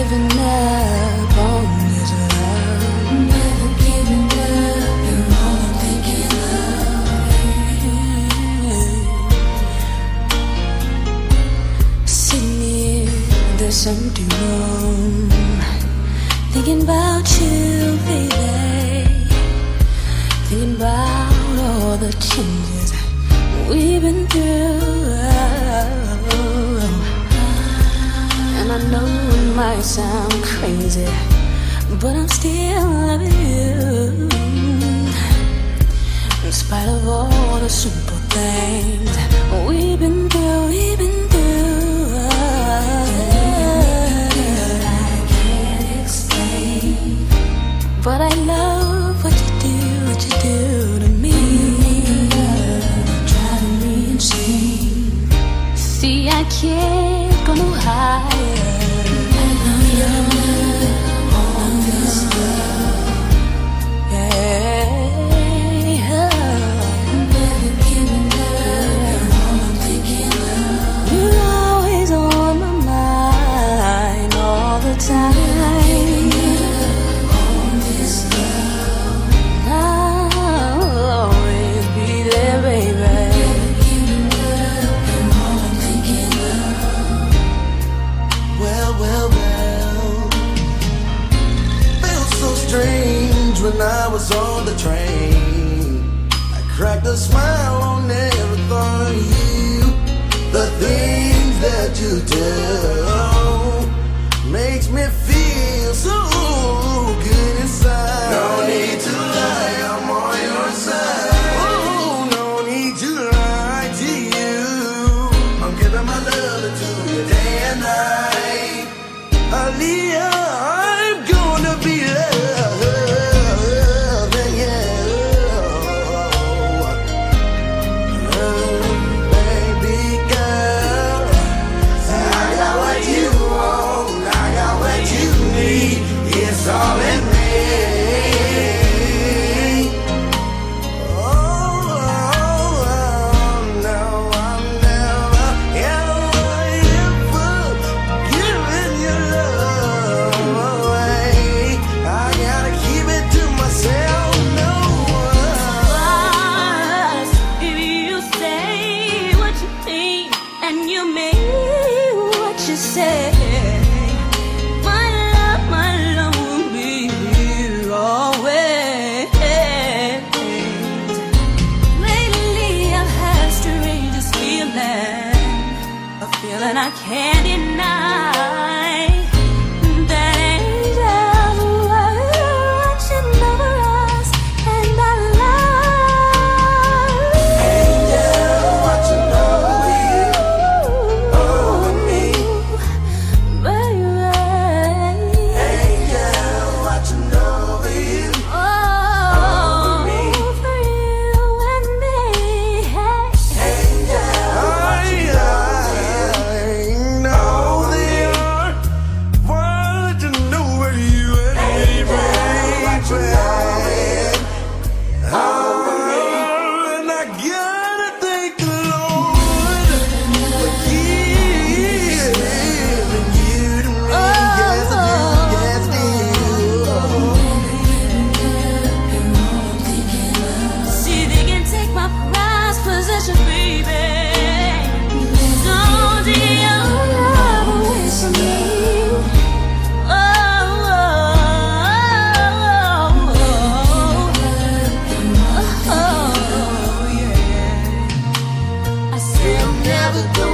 giving up on this love. Never giving up, you're all I'm thinking of. Sitting in this empty room, thinking about you, baby. Thinking about all the changes we've been through. And I know it might sound crazy, but I'm still loving you. In spite of all the simple things we've been through, I can't explain, but I love what you do to me. Driving me insane. See, I can't go no higher. When I was on the train, I cracked a smile on every thought of you. The things that you do makes me feel so good inside. No need to lie, I'm on your side. Oh, no need to lie to you. I'm giving my love to you day and night. Aaliyah, I'm gonna be loved. It's all in me. Oh, no, I'm never ever giving your love away. I gotta keep it to myself. No. If you say what you think and you mean what you say, and I can't deny that angels were watching over us, and I love angels watching over me, baby. Angels watching over you, over me, for you and me. never go.